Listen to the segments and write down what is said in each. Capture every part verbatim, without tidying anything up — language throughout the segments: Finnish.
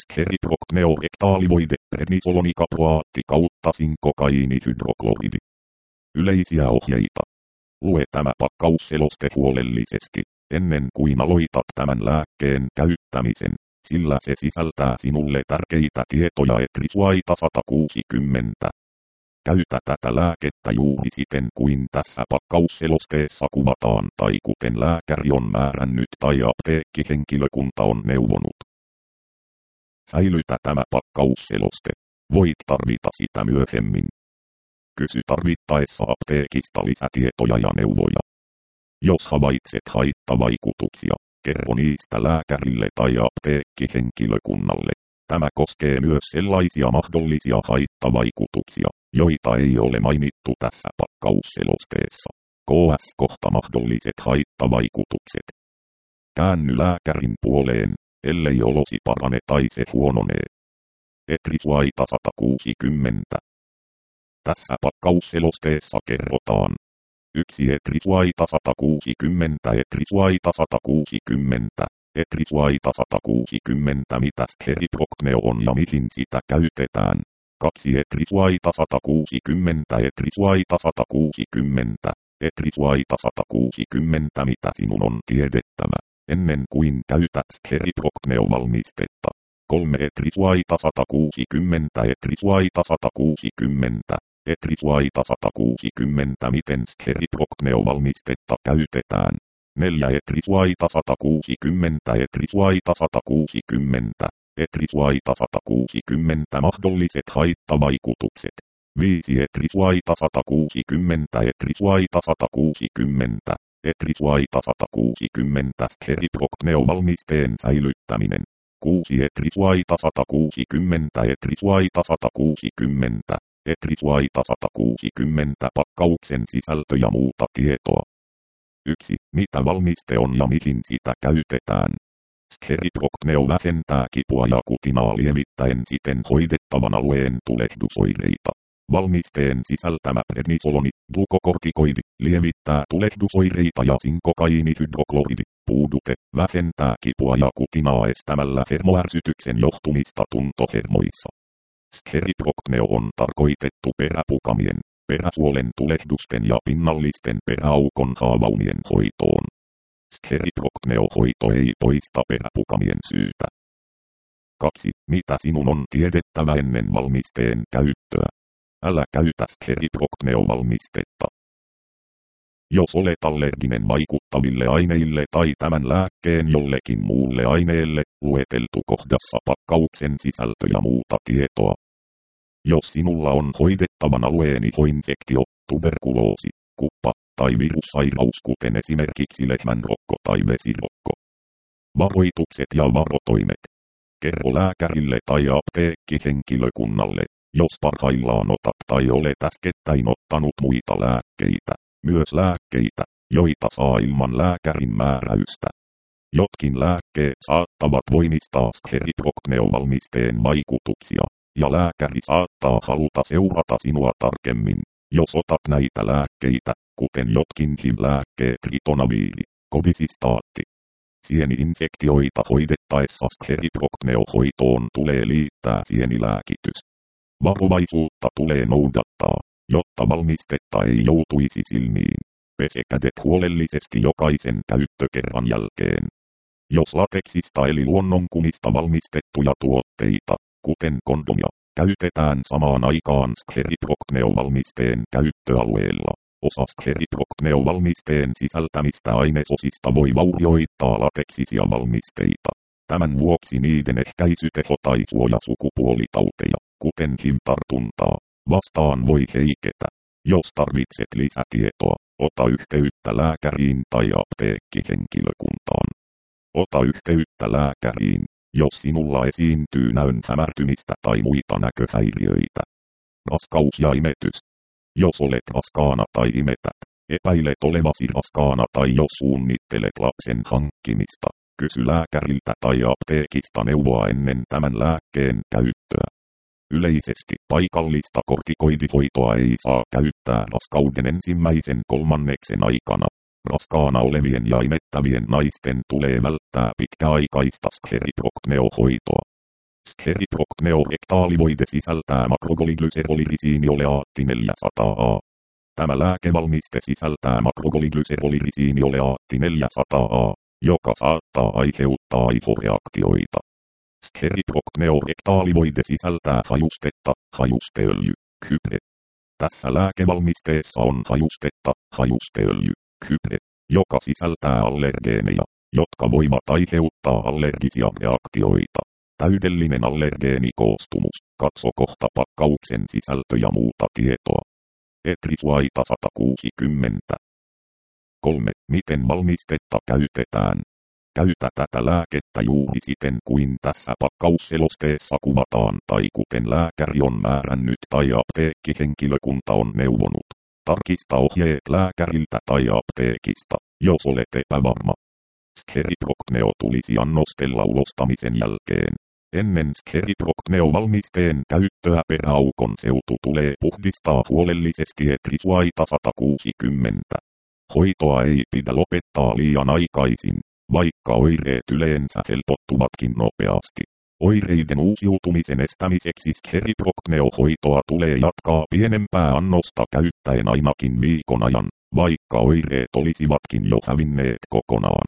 Scheriprocneo-rektaalivoide prednisolonikaproaatti kautta sinkokaiinihydrokloridi. Yleisiä ohjeita. Lue tämä pakkausseloste huolellisesti, ennen kuin aloitat tämän lääkkeen käyttämisen, sillä se sisältää sinulle tärkeitä tietoja Etrisuaita sata kuusikymmentä. Käytä tätä lääkettä juuri siten kuin tässä pakkausselosteessa kuvataan tai kuten lääkäri on määrännyt tai apteekkihenkilökunta on neuvonut. Säilytä tämä pakkausseloste. Voit tarvita sitä myöhemmin. Kysy tarvittaessa apteekista lisätietoja ja neuvoja. Jos havaitset haittavaikutuksia, kerro niistä lääkärille tai apteekkihenkilökunnalle. Tämä koskee myös sellaisia mahdollisia haittavaikutuksia, joita ei ole mainittu tässä pakkausselosteessa. Ks kohta mahdolliset haittavaikutukset. Käänny lääkärin puoleen, ellei olosi parane tai se huononee. Etrisuaita sata kuusikymmentä. Tässä pakkausselosteessa kerrotaan. yksi Etrisuaita sata kuusikymmentä Etrisuaita sata kuusikymmentä. Etrisuaita sata kuusikymmentä mitä Scheriprocneo on ja mihin sitä käytetään. kaksi Etrisuaita sata kuusikymmentä Etrisuaita sata kuusikymmentä. Etrisuaita sata kuusikymmentä mitä sinun on tiedettävä, ennen kuin käytät Scheriprocneo-valmistetta. kolme Etrisuaita sata kuusikymmentä Etrisuaita sata kuusikymmentä. Etrisuaita sata kuusikymmentä miten Scheriprocneo-valmistetta käytetään. neljä Etrisuaita sata kuusikymmentä Etrisuaita sata kuusikymmentä. Etrisuaita sata kuusikymmentä mahdolliset haittavaikutukset. viisi Etrisuaita sata kuusikymmentä Etrisuaita sata kuusikymmentä. Etrisuaita sata kuusikymmentä Scheriprocneo-valmisteen säilyttäminen. kuusi Etrisuaita sata kuusikymmentä Etrisuaita sata kuusikymmentä. Etrisuaita sata kuusikymmentä pakkauksen sisältö ja muuta tietoa. yksi Mitä valmiste on ja mihin sitä käytetään? Scheriprocneo vähentää kipua ja kutinaa lievittäen siten hoidettavan alueen tulehdusoireita. Valmisteen sisältämä prednisoloni, glukokortikoidi, lievittää tulehdusoireita ja sinkokaiinihydrokloridi, puudute, vähentää kipua ja kutinaa estämällä hermoärsytyksen johtumista tuntohermoissa. Scheriprocneo on tarkoitettu peräpukamien, peräsuolen tulehdusten ja pinnallisten peräaukon haavaumien hoitoon. Scheriprocneo-hoito ei poista peräpukamien syytä. kaksi Mitä sinun on tiedettävä ennen valmisteen käyttöä? Älä käytä Scheriprocneo-valmistetta. Jos olet allerginen vaikuttaville aineille tai tämän lääkkeen jollekin muulle aineelle, lueteltu kohdassa pakkauksen sisältö ja muuta tietoa. Jos sinulla on hoidettavan alueen ihoinfektio, tuberkuloosi, kuppa tai virussairaus kuten esimerkiksi lehmänrokko tai vesirokko. Varoitukset ja varotoimet. Kerro lääkärille tai apteekkihenkilökunnalle, jos parhaillaan otat tai olet äskettäin ottanut muita lääkkeitä, myös lääkkeitä, joita saa ilman lääkärin määräystä. Jotkin lääkkeet saattavat voimistaa Scheriprocneo-valmisteen vaikutuksia, ja lääkäri saattaa haluta seurata sinua tarkemmin, jos otat näitä lääkkeitä, kuten jotkin H I V-lääkkeet ritonaviiri, kovisistaatti. Sieni-infektioita hoidettaessa Scheriprocneo-hoitoon tulee liittää sienilääkitys. Varovaisuutta tulee noudattaa, jotta valmistetta ei joutuisi silmiin. Pese kädet huolellisesti jokaisen käyttökerran jälkeen. Jos lateksista eli luonnonkumista valmistettuja tuotteita, kuten kondomia, käytetään samaan aikaan Scheriprocneo-valmisteen käyttöalueella, osa Scheriprocneo-valmisteen sisältämistä ainesosista voi vaurioittaa lateksisia valmisteita. Tämän vuoksi niiden ehkäisyteho tai suoja sukupuolitauteja, kuten H I V-tartuntaa, vastaan voi heiketä. Jos tarvitset lisätietoa, ota yhteyttä lääkäriin tai apteekkihenkilökuntaan. Ota yhteyttä lääkäriin, jos sinulla esiintyy näön hämärtymistä tai muita näköhäiriöitä. Raskaus ja imetys. Jos olet raskaana tai imetät, epäilet olevasi raskaana tai jos suunnittelet lapsen hankkimista, kysy lääkäriltä tai apteekista neuvoa ennen tämän lääkkeen käyttöä. Yleisesti paikallista kortikoidihoitoa ei saa käyttää raskauden ensimmäisen kolmanneksen aikana. Raskaana olevien ja imettävien naisten tulee välttää pitkäaikaista Scheriprocneo-hoitoa. Scheriprocneorektaalivoide sisältää makrogoliglyserolirisiinioleaatti neljäsataa A. Tämä lääkevalmiste sisältää makrogoliglyserolirisiinioleaatti neljäsataa A, joka saattaa aiheuttaa aivoreaktioita. Scheriprocneorektaalivoide sisältää hajustetta, hajusteöljy, kypre. Tässä lääkevalmisteessa on hajustetta, hajusteöljy, kypre, joka sisältää allergeeneja, jotka voivat aiheuttaa allergisia reaktioita. Täydellinen allergeenikoostumus. Katso kohta pakkauksen sisältö ja muuta tietoa. Etrisuaita sata kuusikymmentä. kolme. Miten valmistetta käytetään? Käytä tätä lääkettä juuri siten kuin tässä pakkausselosteessa kuvataan tai kuten lääkäri on määrännyt tai apteekkihenkilökunta on neuvonut. Tarkista ohjeet lääkäriltä tai apteekista, jos olet epävarma. Scheriprocneo tulisi annostella ulostamisen jälkeen. Ennen Scheriprocneo-valmisteen käyttöä peräaukon seutu tulee puhdistaa huolellisesti Etrisuaita sata kuusikymmentä. Hoitoa ei pidä lopettaa liian aikaisin, vaikka oireet yleensä helpottuvatkin nopeasti. Oireiden uusiutumisen estämiseksi Scheriprocneo-hoitoa tulee jatkaa pienempää annosta käyttäen ainakin viikon ajan, vaikka oireet olisivatkin jo hävinneet kokonaan.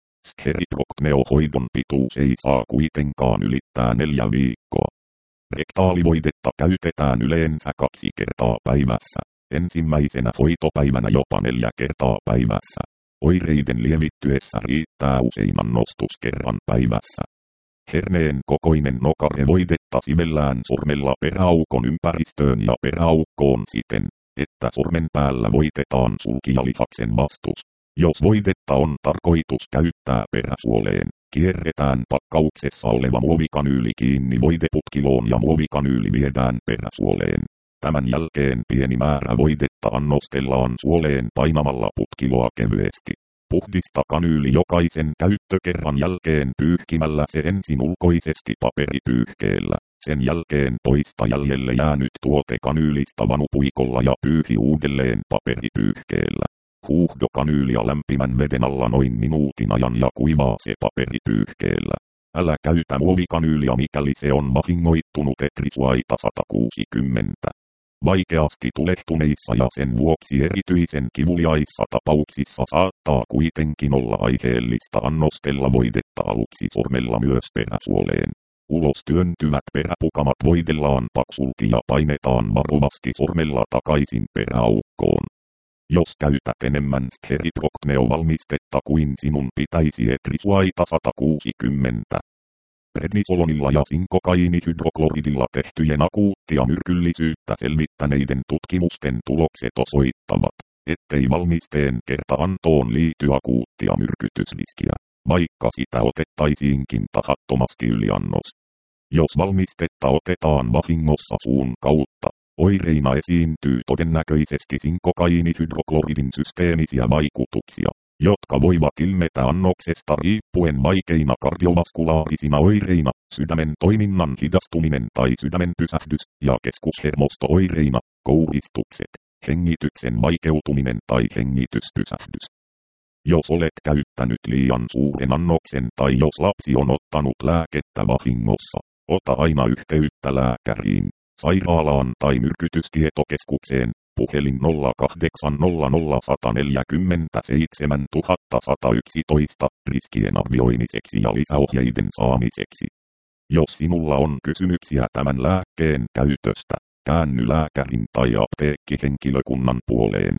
Scheriprocneo-hoidon pituus ei saa kuitenkaan ylittää neljä viikkoa. Rektaalivoidetta käytetään yleensä kaksi kertaa päivässä, ensimmäisenä hoitopäivänä jopa neljä kertaa päivässä. Oireiden lievittyessä riittää usein annostus kerran päivässä. Herneen kokoinen nokarevoidetta sivellään sormella peräaukon ympäristöön ja peräaukkoon siten, että sormen päällä voitetaan sulkijalihaksen vastus. Jos voidetta on tarkoitus käyttää peräsuoleen, kierretään pakkauksessa oleva muovikanyyli kiinni voideputkiloon ja muovikanyyli viedään peräsuoleen. Tämän jälkeen pieni määrä voidetta annostellaan suoleen painamalla putkiloa kevyesti. Puhdista kanyyli jokaisen käyttökerran jälkeen pyyhkimällä se ensin ulkoisesti paperipyyhkeellä. Sen jälkeen poista jäljelle jäänyt tuote kanyylistä vanupuikolla ja pyyhi uudelleen paperipyyhkeellä. Huuhdo kanyyliä lämpimän veden alla noin minuutin ajan ja kuivaa se paperipyyhkeellä. Älä käytä muovikanyyliä mikäli se on vahingoittunut Etrisuaita sata kuusikymmentä. Vaikeasti tulehtuneissa ja sen vuoksi erityisen kivuliaissa tapauksissa saattaa kuitenkin olla aiheellista annostella voidetta aluksi sormella myös peräsuoleen. Ulos työntyvät peräpukamat voidellaan paksulti ja painetaan varovasti sormella takaisin peräaukkoon. Jos käytät enemmän Scheriprocneo-valmistetta kuin sinun pitäisi Etrisuaita sata kuusikymmentä. Prednisolonilla ja sinkokainihydrokloridilla tehtyjen akuuttia myrkyllisyyttä selvittäneiden tutkimusten tulokset osoittavat, ettei valmisteen kerta-antoon liity akuuttia myrkytysriskiä, vaikka sitä otettaisiinkin tahattomasti yliannos. Jos valmistetta otetaan vahingossa suun kautta, oireina esiintyy todennäköisesti sinkokainihydrokloridin systeemisiä vaikutuksia, jotka voivat ilmetä annoksesta riippuen vaikeina kardiovaskulaarisina oireina, sydämen toiminnan hidastuminen tai sydämen pysähdys, ja keskushermosto-oireina, kouristukset, hengityksen vaikeutuminen tai hengityspysähdys. Jos olet käyttänyt liian suuren annoksen tai jos lapsi on ottanut lääkettä vahingossa, ota aina yhteyttä lääkäriin, sairaalaan tai myrkytystietokeskukseen. Puhelin nolla kahdeksan nolla nolla yksi neljä seitsemän yksi yksi yksi riskien arvioimiseksi ja lisäohjeiden saamiseksi. Jos sinulla on kysymyksiä tämän lääkkeen käytöstä, käänny lääkärin tai apteekkihenkilökunnan puoleen.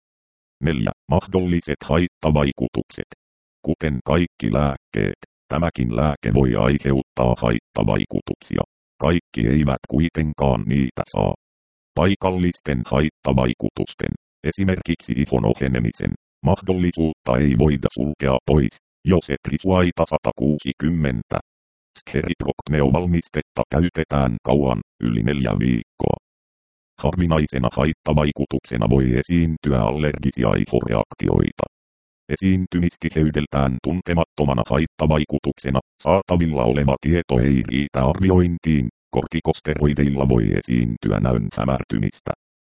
neljä. Mahdolliset haittavaikutukset. Kuten kaikki lääkkeet, tämäkin lääke voi aiheuttaa haittavaikutuksia. Kaikki eivät kuitenkaan niitä saa. Paikallisten haittavaikutusten, esimerkiksi ihon ohenemisen, mahdollisuutta ei voida sulkea pois, jos Etrisuaita sata kuusikymmentä. Scheriprocneo-valmistetta käytetään kauan, yli neljä viikkoa. Harvinaisena haittavaikutuksena voi esiintyä allergisia aivoreaktioita. Esiintymistiheydeltään tuntemattomana haittavaikutuksena saatavilla oleva tieto ei riitä arviointiin. Kortikosteroideilla voi esiintyä näön hämärtymistä.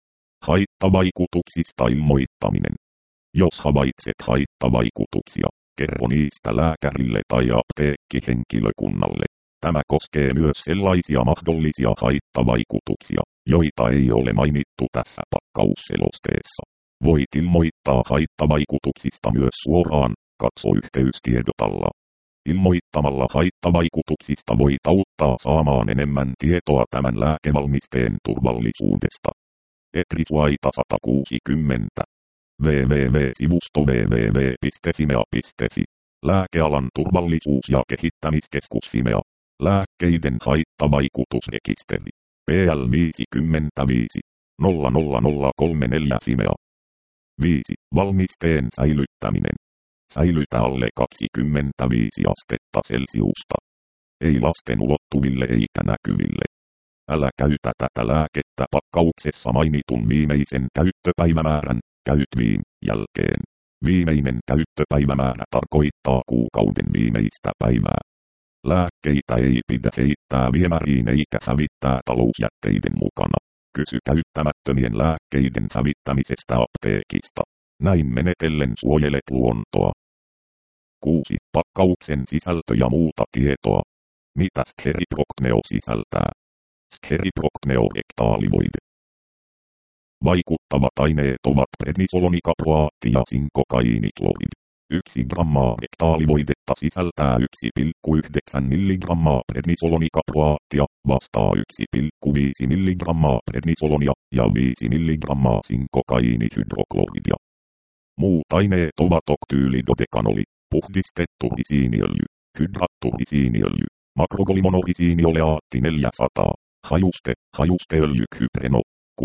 Haittavaikutuksista ilmoittaminen. Jos havaitset haittavaikutuksia, kerro niistä lääkärille tai apteekkihenkilökunnalle. Tämä koskee myös sellaisia mahdollisia haittavaikutuksia, joita ei ole mainittu tässä pakkausselosteessa. Voit ilmoittaa haittavaikutuksista myös suoraan, katso yhteystiedotalla. Ilmoittamalla haittavaikutuksista voit auttaa saamaan enemmän tietoa tämän lääkevalmisteen turvallisuudesta. Etrisuaita sata kuusikymmentä. www.sivusto www piste fimea piste fi. Lääkealan turvallisuus- ja kehittämiskeskus Fimea. Lääkkeiden haittavaikutusrekisteri. P L viisikymmentäviisi nolla nolla nolla kolmekymmentäneljä Fimea. viisi. Valmisteen säilyttäminen. Säilytä alle kaksikymmentäviisi astetta Celsiusta. Ei lasten ulottuville eikä näkyville. Älä käytä tätä lääkettä pakkauksessa mainitun viimeisen käyttöpäivämäärän, käytviin, jälkeen. Viimeinen käyttöpäivämäärä tarkoittaa kuukauden viimeistä päivää. Lääkkeitä ei pidä heittää viemäriin eikä hävittää talousjätteiden mukana. Kysy käyttämättömien lääkkeiden hävittämisestä apteekista. Näin menetellen suojelet luontoa. kuusi. Pakkauksen sisältö ja muuta tietoa. Mitä Scheriprocneo sisältää? Scheriprocneo-rektaalivoide. Vaikuttavat aineet ovat prednisolonikaproaatti ja sinkokainiklorid. Yksi grammaa rektaalivoidetta sisältää yksi pilkku yhdeksän milligrammaa prednisolonikaproaattia, vastaa yksi pilkku viisi milligrammaa prednisolonia ja viisi milligrammaa sinkokainihydrokloria. Muut aineet ovat oktyylidodekanoli, puhdistettu risiiniöljy, hydrattu risiiniöljy, makrogolimonorisiinioleaatti neljäsataa, hajuste, hajusteöljy kypreno,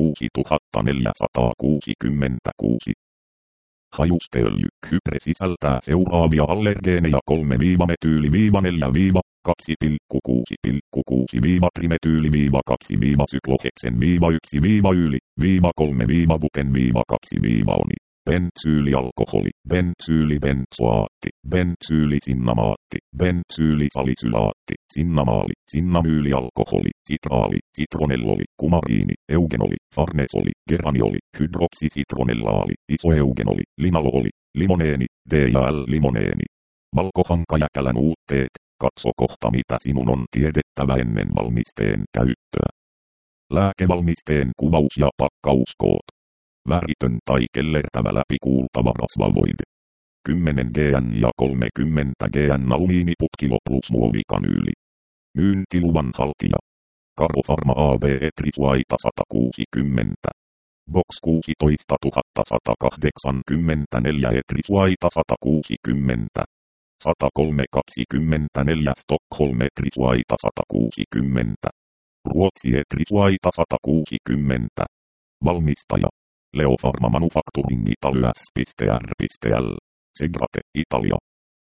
kuusituhattaneljäsataakuusikymmentäkuusi. Hajusteöljy kypre sisältää seuraavia allergeeneja kolme metyyli neljä kaksi pilkku kuusi pilkku kuusi trimetyyli kaksi sykloheksen yksi yli kolme buten kaksi oni. Bensyylialkoholi, bensyylibenzoaatti, bensyylisinamaatti, bensyylisalisylaatti, sinnamaali, sinnamyylialkoholi, sitraali, citronelloli, kumariini, eugenoli, farnesoli, geranioli, hydroksisitronellaali, isoeugenoli, linalooli, limoneeni, D ja L-limoneeni. Valkohankajäkälän uutteet, katso kohta mitä sinun on tiedettävä ennen valmisteen käyttöä. Lääkevalmisteen kuvaus ja pakkauskoot. Väritön tai kellertävä läpikuultava rasvavoide. kymmenen grammaa ja kolmekymmentä grammaa alumiiniputkilo plus muovikanyyli. Myyntiluvan haltija. Karofarma A B Etrisuaita sata kuusikymmentä. Box kuusitoistatuhattakahdeksankymmentäneljä Etrisuaita sata kuusikymmentä. sata kolme kaksikymmentäneljä Stockholm Etrisuaita sata kuusikymmentä. Ruotsi Etrisuaita sata kuusikymmentä. Valmistaja. Leofarma Manufacturing Italia S R L. Segrate, Italia.